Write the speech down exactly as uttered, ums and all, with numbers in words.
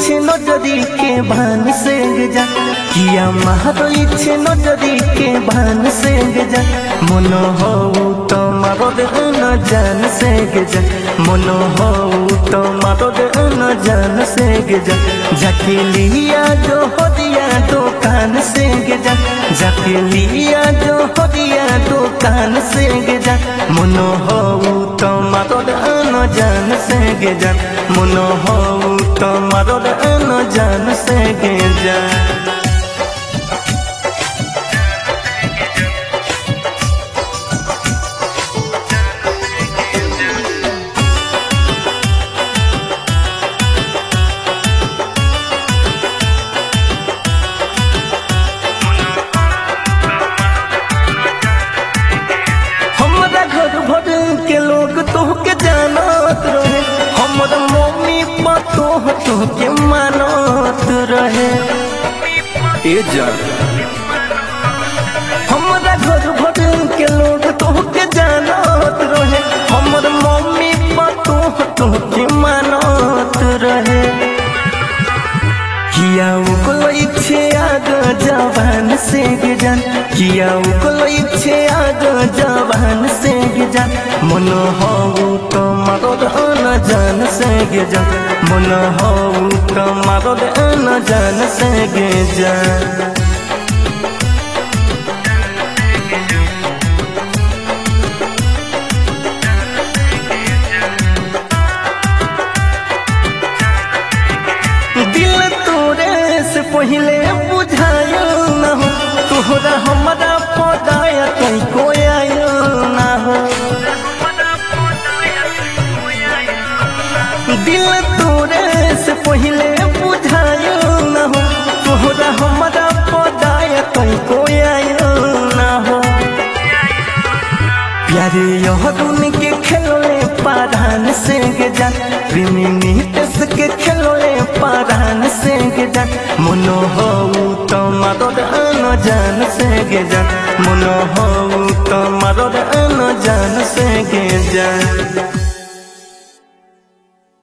इच्छे नजरी के भान से जा किया मारो इच्छे नजरी के भान से जा मन हो तो मारो न जान से जा मन हो तो मारो न जान से जा जाके लिया जो हो दिया दुकान से जा जाके लिया जो हो दिया दुकान से जा मन हो तो मारो न जान से जा मन हो तो मारो न जान से जा के लोग तो के जानत रहे हमर मम्मी पतो तो के मानत रहे ए जान हमरा घर भर के लोग तो के जानत रहे हमर मम्मी पतो तो के मानत रहे किया को इच्छे आग जवान से जान किया को इच्छे आग जवान से जान मन हो तो मारो न जान से जा मन हो तो मारो न जान से जा दिल तोरे से पहले बुझायो न हो तोहरा हमारा पदाया कहीं कोई आयो ना हो दिल तोरे से पहले बुझायो न हो तोहरा हमारा पदाया कहीं कोई आयो ना हो प्यारे यह दुन के खेलोले पारान से जा प्रेमी नीतस के खेलोले पारान से जा मन हो तो मारो न जान से जा मन हो तो मारो न जान से जा।